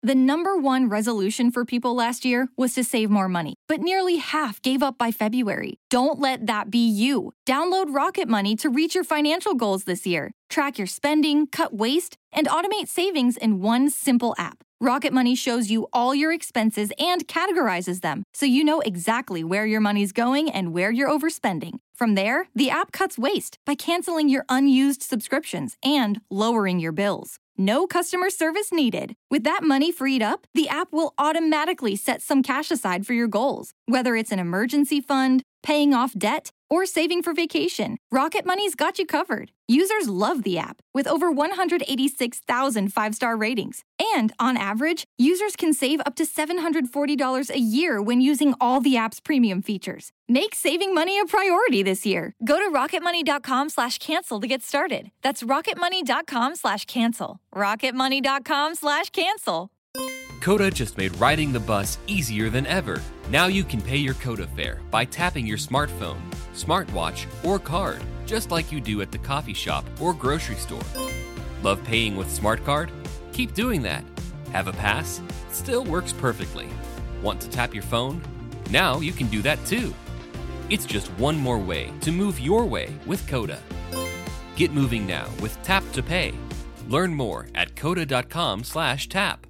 The number one resolution for people last year was to save more money, but nearly half gave up by February. Don't let that be you. Download Rocket Money to reach your financial goals this year. Track your spending, cut waste, and automate savings in one simple app. Rocket Money shows you all your expenses and categorizes them, so you know exactly where your money's going and where you're overspending. From there, the app cuts waste by canceling your unused subscriptions and lowering your bills. No customer service needed. With that money freed up, the app will automatically set some cash aside for your goals. Whether it's an emergency fund, paying off debt, or saving for vacation, Rocket Money's got you covered. Users love the app, with over 186,000 five-star ratings. And on average, users can save up to $740 a year when using all the app's premium features. Make saving money a priority this year. Go to rocketmoney.com/cancel to get started. That's rocketmoney.com/cancel. rocketmoney.com/cancel. Coda just made riding the bus easier than ever. Now you can pay your Coda fare by tapping your smartphone, smartwatch, or card, just like you do at the coffee shop or grocery store. Love paying with Smart Card? Keep doing that. Have a pass? Still works perfectly. Want to tap your phone? Now you can do that too. It's just one more way to move your way with Coda. Get moving now with Tap to Pay. Learn more at coda.com/tap.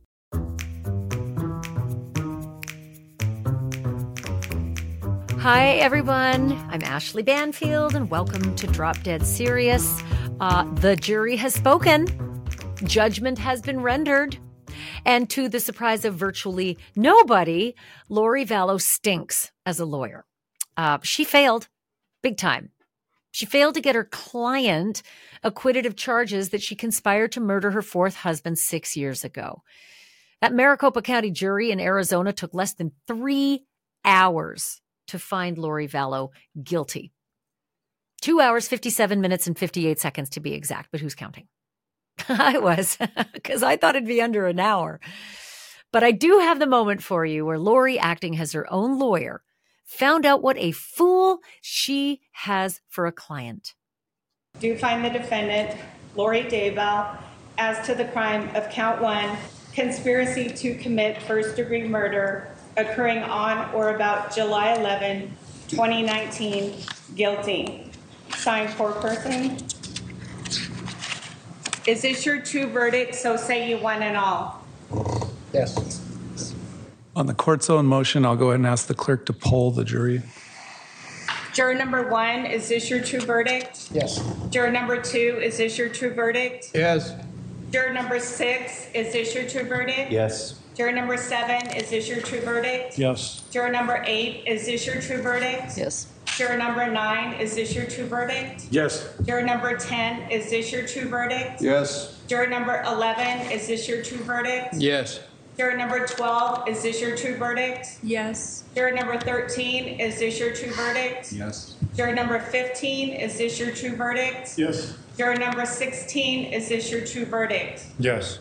Hi, everyone. I'm Ashley Banfield, and welcome to Drop Dead Serious. The jury has spoken. Judgment has been rendered. And to the surprise of virtually nobody, Lori Vallow stinks as a lawyer. She failed big time. She failed to get her client acquitted of charges that she conspired to murder her fourth husband 6 years ago. That Maricopa County jury in Arizona took less than 3 hours to find Lori Vallow guilty. 2 hours, 57 minutes, and 58 seconds to be exact, but who's counting? I was, because I thought it'd be under an hour. But I do have the moment for you where Lori, acting as her own lawyer, found out what a fool she has for a client. Do find the defendant, Lori Daybell, as to the crime of count 1, conspiracy to commit first-degree murder occurring on or about July 11, 2019, guilty. Signed, foreperson. Is this your true verdict? So say you one and all. Yes. On the court's own motion, I'll go ahead and ask the clerk to poll the jury. Juror number 1, is this your true verdict? Yes. Juror number 2, is this your true verdict? Yes. Juror number 6, is this your true verdict? Yes. Juror number 7, is this your true verdict? Yes. Juror number 8, is this your true verdict? Yes. Juror number 9, is this your true verdict? Yes. Juror number 10, is this your true verdict? Yes. Juror number 11, is this your true verdict? Yes. Juror number 12, is this your true verdict? Yes. Juror number 13, is this your true verdict? Yes. Juror number 15, is this your true verdict? Yes. Juror number 16, is this your true verdict? Yes.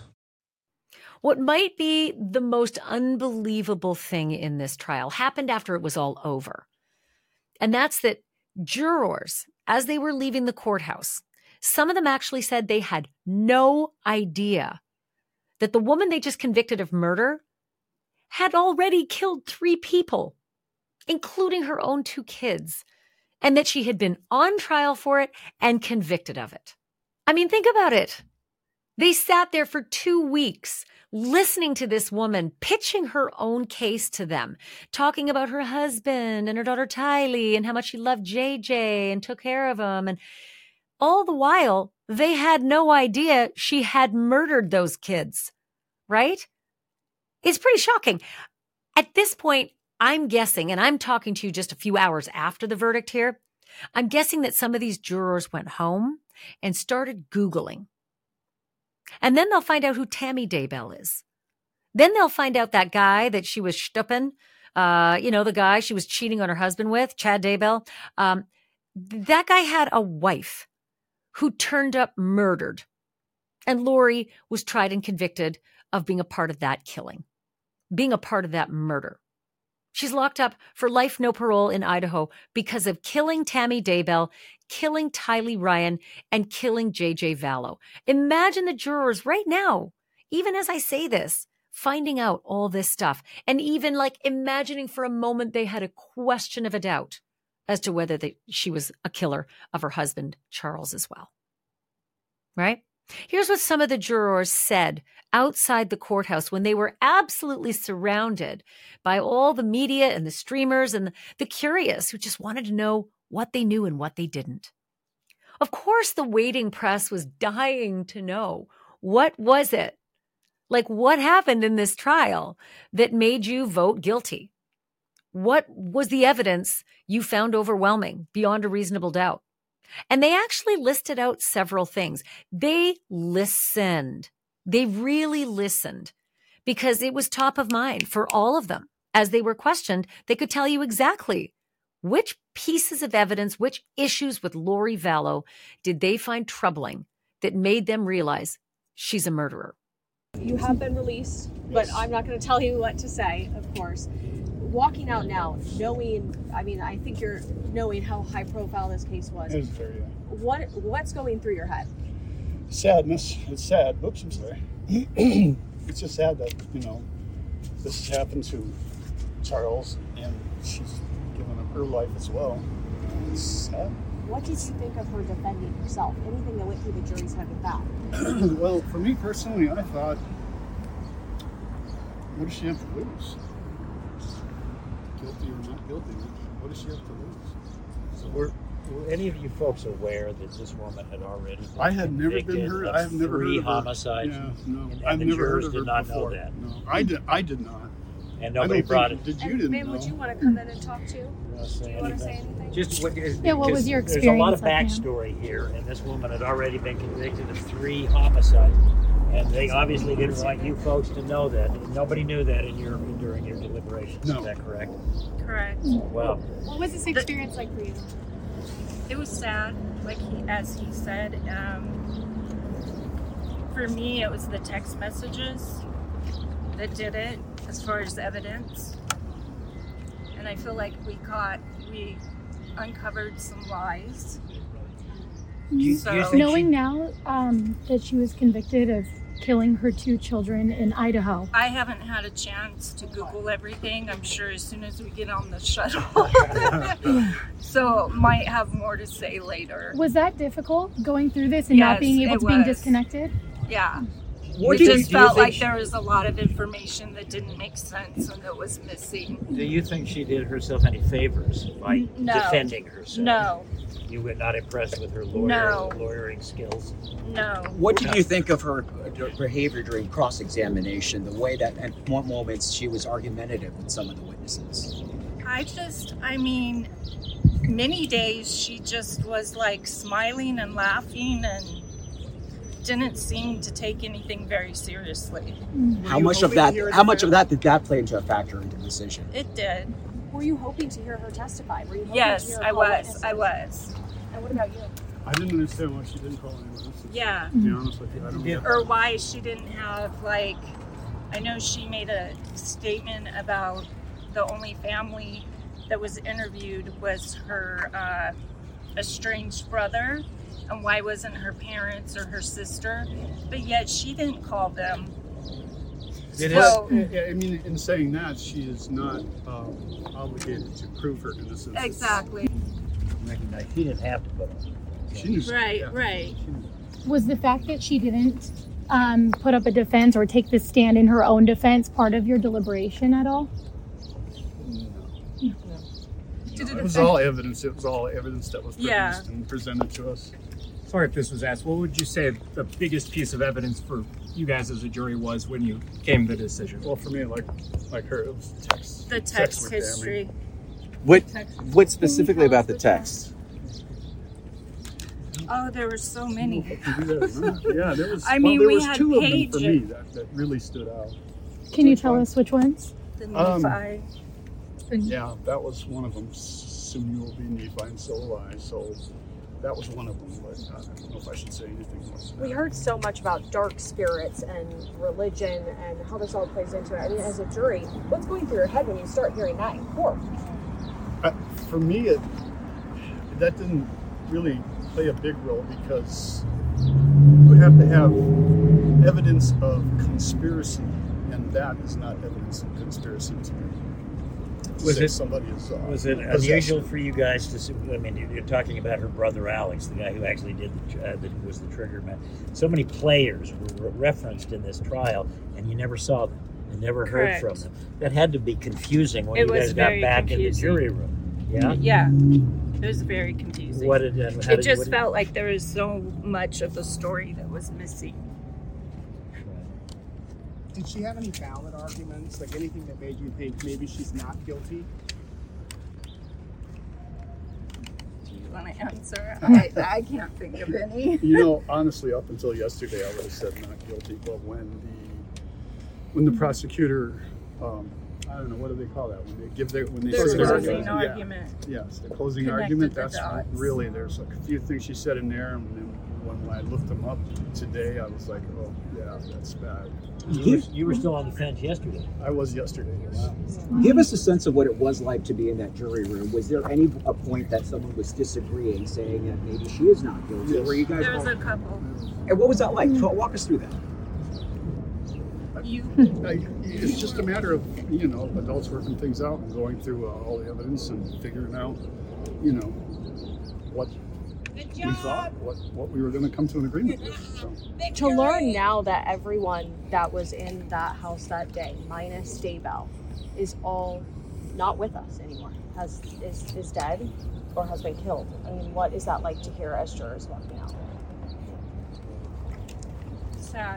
What might be the most unbelievable thing in this trial happened after it was all over. And that's that jurors, as they were leaving the courthouse, some of them actually said they had no idea that the woman they just convicted of murder had already killed 3 people, including her own 2 kids, and that she had been on trial for it and convicted of it. I mean, think about it. They sat there for 2 weeks listening to this woman pitching her own case to them, talking about her husband and her daughter Tylee and how much she loved JJ and took care of him. And all the while, they had no idea she had murdered those kids, right? It's pretty shocking. At this point, I'm guessing, and I'm talking to you just a few hours after the verdict here, I'm guessing that some of these jurors went home and started Googling. And then they'll find out who Tammy Daybell is. Then they'll find out that guy that she was shtupping, the guy she was cheating on her husband with, Chad Daybell. That guy had a wife who turned up murdered. And Lori was tried and convicted of being a part of that killing, being a part of that murder. She's locked up for life, no parole in Idaho because of killing Tammy Daybell, killing Tylee Ryan, and killing JJ Vallow. Imagine the jurors right now, even as I say this, finding out all this stuff, and even like imagining for a moment they had a question of a doubt as to whether she was a killer of her husband, Charles, as well. Right? Here's what some of the jurors said outside the courthouse when they were absolutely surrounded by all the media and the streamers and the curious who just wanted to know what they knew and what they didn't. Of course, the waiting press was dying to know, what was it? Like, what happened in this trial that made you vote guilty? What was the evidence you found overwhelming beyond a reasonable doubt? And they actually listed out several things. They listened. They really listened because it was top of mind for all of them. As they were questioned, they could tell you exactly which pieces of evidence, which issues with Lori Vallow did they find troubling that made them realize she's a murderer. You have been released, but I'm not going to tell you what to say, of course. Walking out now, knowing, I think you're knowing how high profile this case was. It was very, What's going through your head? Sadness. It's sad. Oops, I'm sorry. It's just sad that, this has happened to Charles, and she's given up her life as well. It's sad. What did you think of her defending herself? Anything that went through the jury's head with that? Well, for me personally, I thought, what does she have to lose? Guilty or not guilty? What does she have to lose? So were any of you folks aware that this woman had already been I had never been heard. I have never heard of her. Homicides. Yeah, no. And I've the never jurors heard of did her not before. know that. No, I did not. And nobody brought it. Did you? And, Didn't ma'am, know. would you want to come in and talk to? You want to say Do you want to say anything? anything? Just what was your experience? There's a lot of like, backstory here, and this woman had already been convicted of 3 homicides, and they obviously didn't want you folks to know that. Nobody knew that during your deliberations. No. Is that correct? Correct. Well, What was this experience like for you? It was sad, as he said. For me, it was the text messages that did it, as far as evidence. And I feel like we uncovered some lies. Knowing now that she was convicted of killing her 2 children in Idaho. I haven't had a chance to Google everything. I'm sure as soon as we get on the shuttle. So might have more to say later. Was that difficult going through this and not being able to be disconnected? Yeah. What It do just you felt think like there was a lot of information that didn't make sense and that was missing. do you think she did herself any favors by No. defending herself? No, You were not impressed with her No. lawyering skills? no. What did you think of her behavior during cross-examination, the way that at one moments she was argumentative with some of the witnesses? Many days she just was like smiling and laughing and didn't seem to take anything very seriously. How much of that did that play into a factor into the decision? It did. Were you hoping to hear her testify? Were you hoping to Yes, hear I her was. witnesses? And what about you? I didn't understand why she didn't call anyone else. Yeah. To be honest with you, I don't know. Or why she didn't have, I know she made a statement about the only family that was interviewed was her estranged brother, and why wasn't her parents or her sister, but yet she didn't call them. In saying that, she is not obligated to prove her innocence. Exactly. Recognize she didn't have to put on. She knew. Right, Yeah. right. Was the fact that she didn't put up a defense or take the stand in her own defense part of your deliberation at all? It was all evidence. It was all evidence that was produced Yeah. and presented to us. Sorry if this was asked. What would you say the biggest piece of evidence for you guys as a jury was when you came to the decision? Well, for me, like her, it was text. The text were history. What specifically about the text? Oh, there were so many. Yeah, there was. We there was had 2 of them pages. for me that really stood out. Can you tell us which ones? The Nephi. Yeah, that was one of them. Soon you will be Nephi, and so will I. So that was one of them. But I don't know if I should say anything more. We heard so much about dark spirits and religion and how this all plays into it. As a jury, what's going through your head when you start hearing that in court? For me, that didn't really play a big role because you have to have evidence of conspiracy and that is not evidence of conspiracy to Was say it somebody is was it unusual for you guys to see? I mean, you're talking about her brother Alex, the guy who actually did was the trigger man. So many players were referenced in this trial, and you never saw them and never heard from them. That had to be confusing when you guys got back in the jury room. Yeah. Yeah. It was very confusing. It just felt like there was so much of the story that was missing. Did she have any valid arguments, like anything that made you think maybe she's not guilty? Do you want to answer? I can't think of any. You know, honestly, up until yesterday, I would have said not guilty. But when the prosecutor, I don't know, what do they call that? When they give their closing argument. Yes, the closing argument. That's really, there's a few things she said in there, and then when I looked them up today, I was like, oh yeah, that's bad. You were still on the fence yesterday. I was yesterday. Yes. Wow. Give us a sense of what it was like to be in that jury room. Was there a point that someone was disagreeing, saying that maybe she is not guilty? Yes. Were you guys? There was a couple. And what was that like? Walk us through that. It's just a matter of, adults working things out and going through all the evidence and figuring out, what we thought, what we were going to come to an agreement with. So. To learn now that everyone that was in that house that day, minus Daybell, is all not with us anymore, is dead or has been killed. I mean, what is that like to hear as jurors walking out? Sad.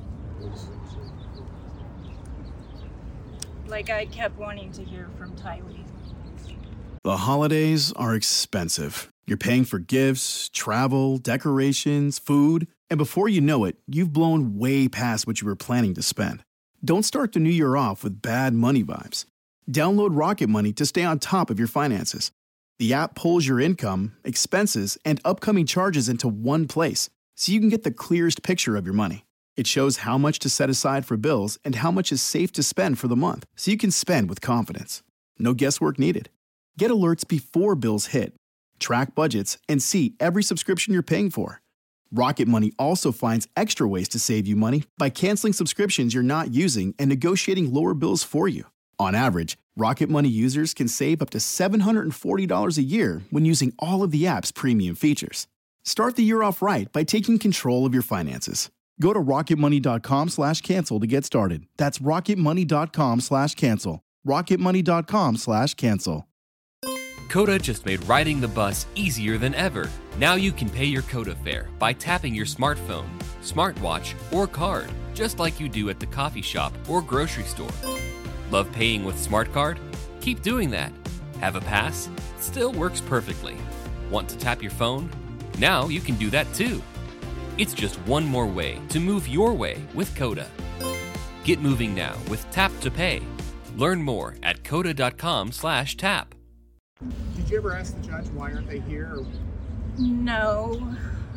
Like, I kept wanting to hear from Tylee. The holidays are expensive. You're paying for gifts, travel, decorations, food, and before you know it, you've blown way past what you were planning to spend. Don't start the new year off with bad money vibes. Download Rocket Money to stay on top of your finances. The app pulls your income, expenses, and upcoming charges into one place, so you can get the clearest picture of your money. It shows how much to set aside for bills and how much is safe to spend for the month, so you can spend with confidence. No guesswork needed. Get alerts before bills hit. Track budgets and see every subscription you're paying for. Rocket Money also finds extra ways to save you money by canceling subscriptions you're not using and negotiating lower bills for you. On average, Rocket Money users can save up to $740 a year when using all of the app's premium features. Start the year off right by taking control of your finances. Go to rocketmoney.com/cancel to get started. That's rocketmoney.com/cancel. rocketmoney.com/cancel. Coda just made riding the bus easier than ever. Now you can pay your Coda fare by tapping your smartphone, smartwatch, or card, just like you do at the coffee shop or grocery store. Love paying with SmartCard? Keep doing that. Have a pass? Still works perfectly. Want to tap your phone? Now you can do that too. It's just one more way to move your way with Coda. Get moving now with Tap to Pay. Learn more at coda.com/tap. Did you ever ask the judge why aren't they here? Or... No.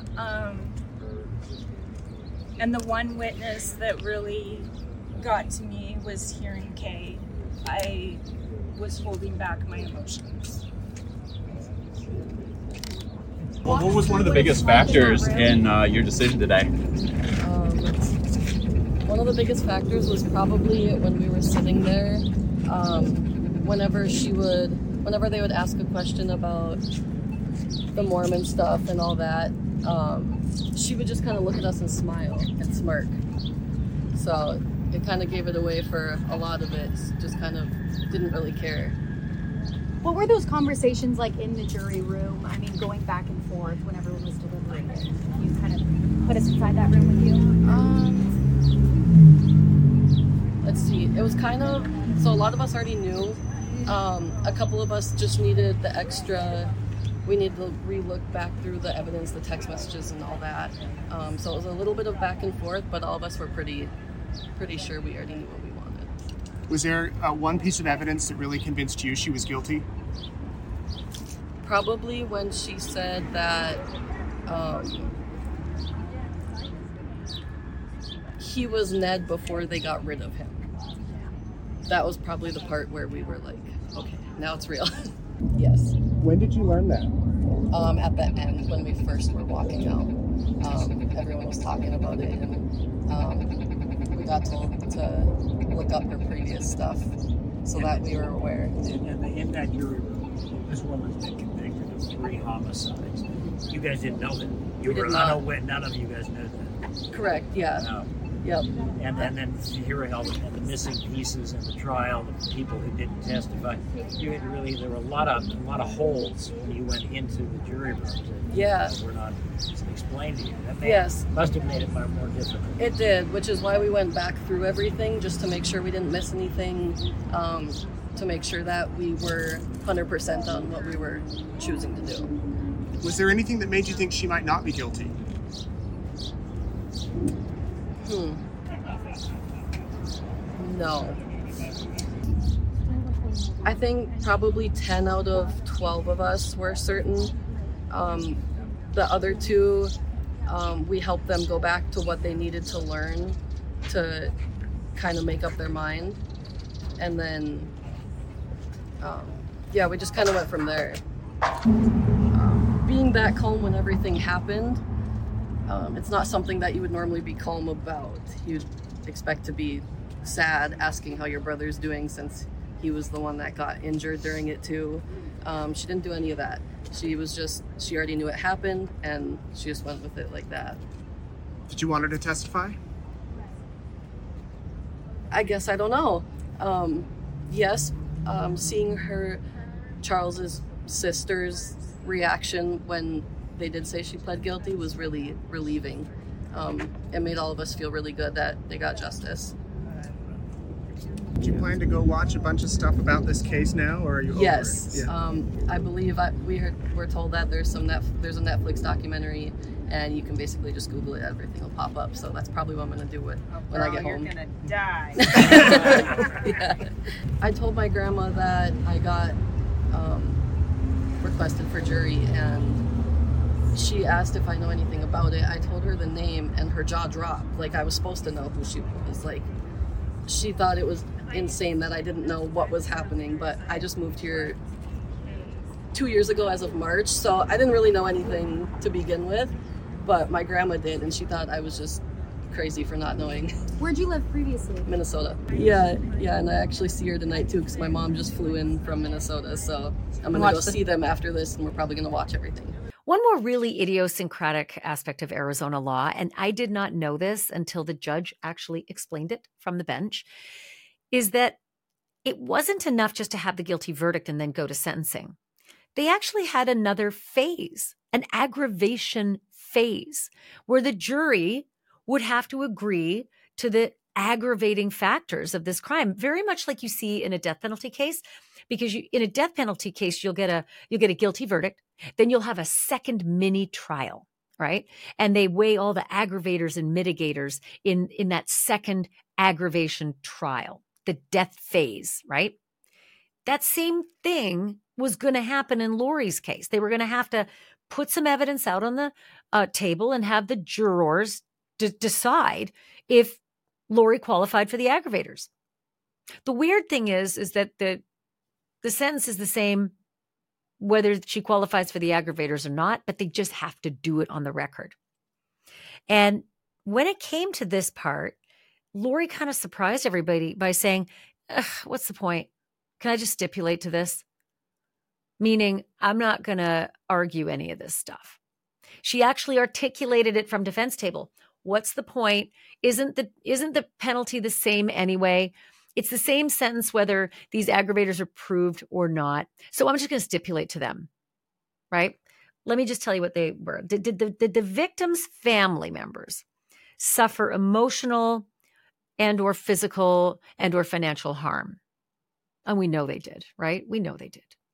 And the one witness that really got to me was hearing Kay. I was holding back my emotions. Well, what was one of the biggest factors in your decision today? One of the biggest factors was probably when we were sitting there, whenever they would ask a question about the Mormon stuff and all that, she would just kind of look at us and smile and smirk. So it kind of gave it away for a lot of it, just kind of didn't really care. What were those conversations like in the jury room? I mean, going back and forth when everyone was deliberating. You kind of put us inside that room with you? Let's see. It was kind of, so a lot of us already knew. A couple of us just needed the extra, we needed to re-look back through the evidence, the text messages and all that. So it was a little bit of back and forth, but all of us were pretty sure we already knew what we wanted. Was there one piece of evidence that really convinced you she was guilty? Probably when she said that he was Ned before they got rid of him. That was probably the part where we were like, okay, now it's real. Yes. When did you learn that? At the end, when we first were walking out. Everyone was talking about it, and we got told to look up her previous stuff so that we were aware. And in that jury room, this woman's been convicted of 3 homicides. You guys didn't know that. You We were did not. unaware. None of you guys knew that. Correct, yeah. No. Yep. And then hearing all the missing pieces in the trial, the people who didn't testify, there were a lot of holes when you went into the jury room that were not explained to you. That must have made it more difficult. It did, which is why we went back through everything just to make sure we didn't miss anything, to make sure that we were 100% on what we were choosing to do. Was there anything that made you think she might not be guilty? No. I think probably 10 out of 12 of us were certain. The other 2, we helped them go back to what they needed to learn to kind of make up their mind. And then, we just kind of went from there. Being back home when everything happened, it's not something that you would normally be calm about. You'd expect to be sad, asking how your brother's doing since he was the one that got injured during it too. She didn't do any of that. She already knew it happened and she just went with it like that. Did you want her to testify? I guess I don't know. Yes, seeing Charles's sister's reaction when they did say she pled guilty was really relieving. It made all of us feel really good that they got justice. Do you plan to go watch a bunch of stuff about this case now, or are you Yes, over it? Yeah. I believe we're told that there's a Netflix documentary, and you can basically just Google it, everything will pop up. So that's probably what I'm gonna do when I get home. You're gonna die. Yeah. I told my grandma that I got requested for jury, and she asked if I know anything about it. I told her the name, and her jaw dropped. Like I was supposed to know who she was. Like she thought it was insane that I didn't know what was happening, but I just moved here 2 years ago as of March, so I didn't really know anything to begin with, but my grandma did, and she thought I was just crazy for not knowing. Where'd you live previously? Minnesota. Yeah, and I actually see her tonight too, because my mom just flew in from Minnesota, so I'm gonna go see them after this, and we're probably gonna watch everything. One more really idiosyncratic aspect of Arizona law, and I did not know this until the judge actually explained it from the bench, is that it wasn't enough just to have the guilty verdict and then go to sentencing. They actually had another phase, an aggravation phase, where the jury would have to agree to the aggravating factors of this crime, very much like you see in a death penalty case, because in a death penalty case, you'll get a guilty verdict, then you'll have a second mini trial, right? And they weigh all the aggravators and mitigators in that second aggravation trial, the death phase, right? That same thing was going to happen in Lori's case. They were going to have to put some evidence out on the table and have the jurors decide if Lori qualified for the aggravators. The weird thing is that the sentence is the same whether she qualifies for the aggravators or not, but they just have to do it on the record. And when it came to this part, Lori kind of surprised everybody by saying, what's the point? Can I just stipulate to this? Meaning, I'm not going to argue any of this stuff. She actually articulated it from defense table. What's the point? Isn't the penalty the same anyway? It's the same sentence whether these aggravators are proved or not. So I'm just going to stipulate to them, right? Let me just tell you what they were. Did the victim's family members suffer emotional and or physical and or financial harm? And we know they did, right? We know they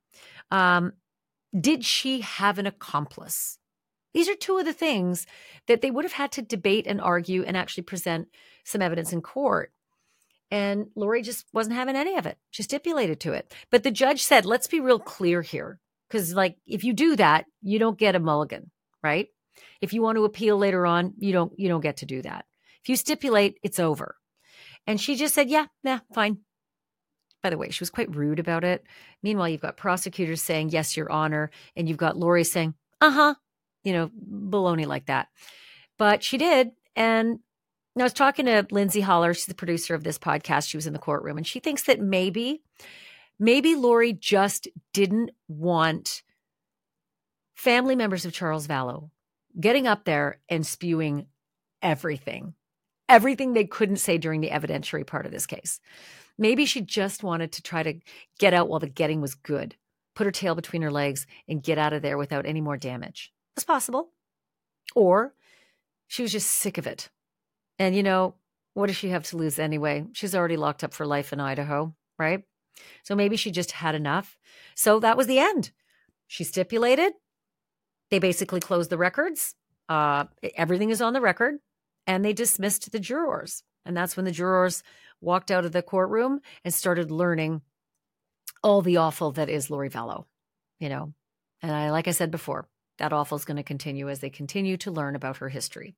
did. Did she have an accomplice? These are two of the things that they would have had to debate and argue and actually present some evidence in court. And Lori just wasn't having any of it. She stipulated to it. But the judge said, let's be real clear here. Because if you do that, you don't get a mulligan, right? If you want to appeal later on, you don't get to do that. If you stipulate, it's over. And she just said, yeah, fine. By the way, she was quite rude about it. Meanwhile, you've got prosecutors saying, yes, Your Honor. And you've got Lori saying, baloney like that. But she did. And Now, I was talking to Lindsay Holler. She's the producer of this podcast. She was in the courtroom, and she thinks that maybe Lori just didn't want family members of Charles Vallow getting up there and spewing everything they couldn't say during the evidentiary part of this case. Maybe she just wanted to try to get out while the getting was good, put her tail between her legs and get out of there without any more damage. It's possible. Or she was just sick of it. And, what does she have to lose anyway? She's already locked up for life in Idaho, right? So maybe she just had enough. So that was the end. She stipulated. They basically closed the records. Everything is on the record. And they dismissed the jurors. And that's when the jurors walked out of the courtroom and started learning all the awful that is Lori Vallow, And like I said before, that awful is going to continue as they continue to learn about her history.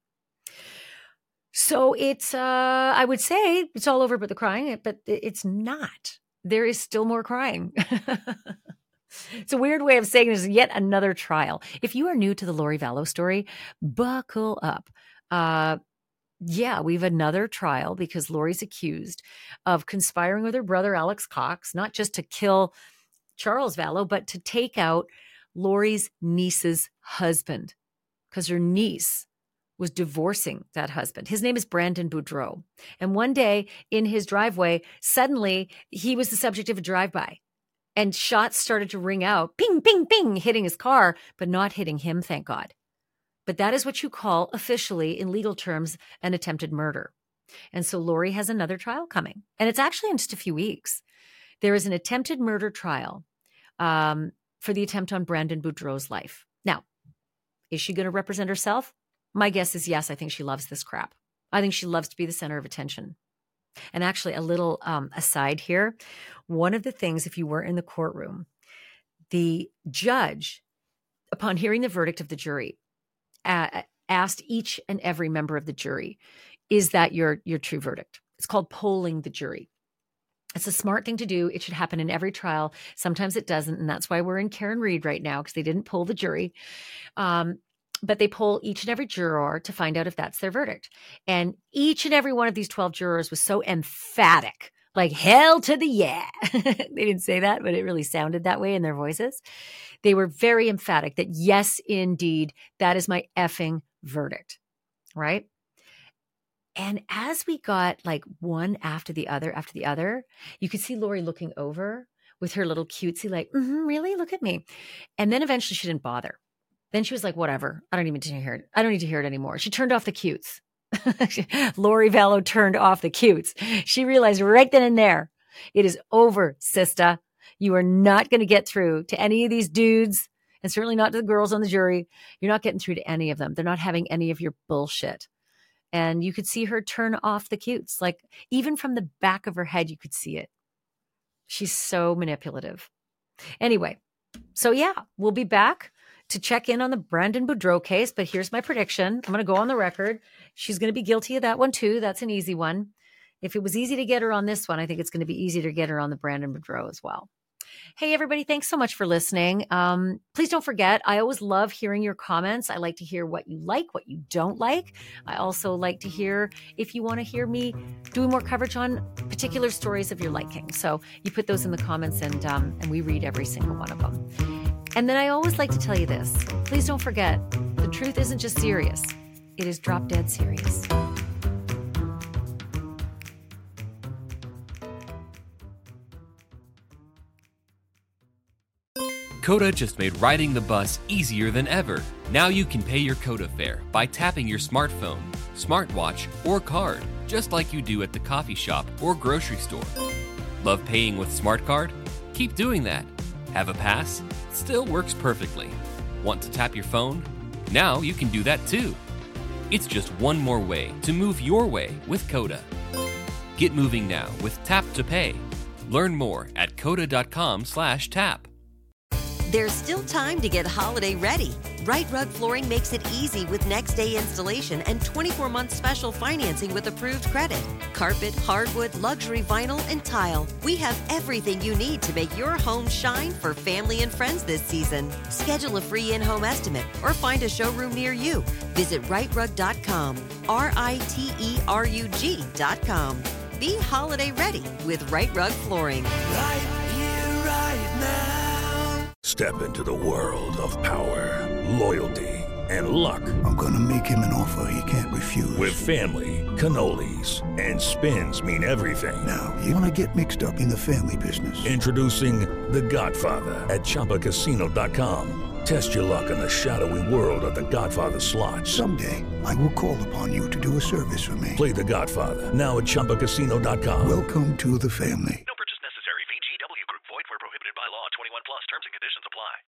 So it's, I would say it's all over but the crying, but it's not. There is still more crying. It's a weird way of saying there's yet another trial. If you are new to the Lori Vallow story, buckle up. We have another trial because Lori's accused of conspiring with her brother, Alex Cox, not just to kill Charles Vallow, but to take out Lori's niece's husband because her niece was divorcing that husband. His name is Brandon Boudreau. And one day in his driveway, suddenly he was the subject of a drive-by and shots started to ring out, ping, ping, ping, hitting his car, but not hitting him, thank God. But that is what you call officially in legal terms an attempted murder. And so Lori has another trial coming. And it's actually in just a few weeks. There is an attempted murder trial for the attempt on Brandon Boudreau's life. Now, is she going to represent herself? My guess is yes. I think she loves this crap. I think she loves to be the center of attention. And actually, a little aside here, one of the things, if you were in the courtroom, the judge, upon hearing the verdict of the jury, asked each and every member of the jury, is that your true verdict? It's called polling the jury. It's a smart thing to do. It should happen in every trial. Sometimes it doesn't, and that's why we're in Karen Reed right now, because they didn't poll the jury. But they poll each and every juror to find out if that's their verdict. And each and every one of these 12 jurors was so emphatic, like hell to the yeah. They didn't say that, but it really sounded that way in their voices. They were very emphatic that yes, indeed, that is my effing verdict, right? And as we got like one after the other, you could see Lori looking over with her little cutesy, like, really? Look at me. And then eventually she didn't bother. Then she was like, whatever. I don't need to hear it anymore. She turned off the cutes. Lori Vallow turned off the cutes. She realized right then and there, it is over, sister. You are not going to get through to any of these dudes, and certainly not to the girls on the jury. You're not getting through to any of them. They're not having any of your bullshit. And you could see her turn off the cutes. Like even from the back of her head, you could see it. She's so manipulative. Anyway, so yeah, we'll be back to check in on the Brandon Boudreau case, but here's my prediction. I'm going to go on the record. She's going to be guilty of that one too. That's an easy one. If it was easy to get her on this one, I think it's going to be easy to get her on the Brandon Boudreau as well. Hey, everybody. Thanks so much for listening. Please don't forget, I always love hearing your comments. I like to hear what you like, what you don't like. I also like to hear if you want to hear me doing more coverage on particular stories of your liking. So you put those in the comments and we read every single one of them. And then I always like to tell you this. Please don't forget, the truth isn't just serious. It is drop dead serious. Coda just made riding the bus easier than ever. Now you can pay your Coda fare by tapping your smartphone, smartwatch, or card, just like you do at the coffee shop or grocery store. Love paying with SmartCard? Keep doing that. Have a pass? Still works perfectly. Want to tap your phone? Now you can do that too. It's just one more way to move your way with Coda. Get moving now with Tap to Pay. Learn more at coda.com/tap. There's still time to get holiday ready. Right Rug Flooring makes it easy with next-day installation and 24-month special financing with approved credit. Carpet, hardwood, luxury vinyl, and tile. We have everything you need to make your home shine for family and friends this season. Schedule a free in-home estimate or find a showroom near you. Visit rightrug.com, RITERUG.com. Be holiday ready with Right Rug Flooring. Right here, right now. Step into the world of power, loyalty, and luck. I'm gonna make him an offer he can't refuse. With family, cannolis, and spins mean everything. Now, you wanna get mixed up in the family business. Introducing The Godfather at ChumbaCasino.com. Test your luck in the shadowy world of The Godfather slot. Someday, I will call upon you to do a service for me. Play The Godfather now at ChumbaCasino.com. Welcome to the family.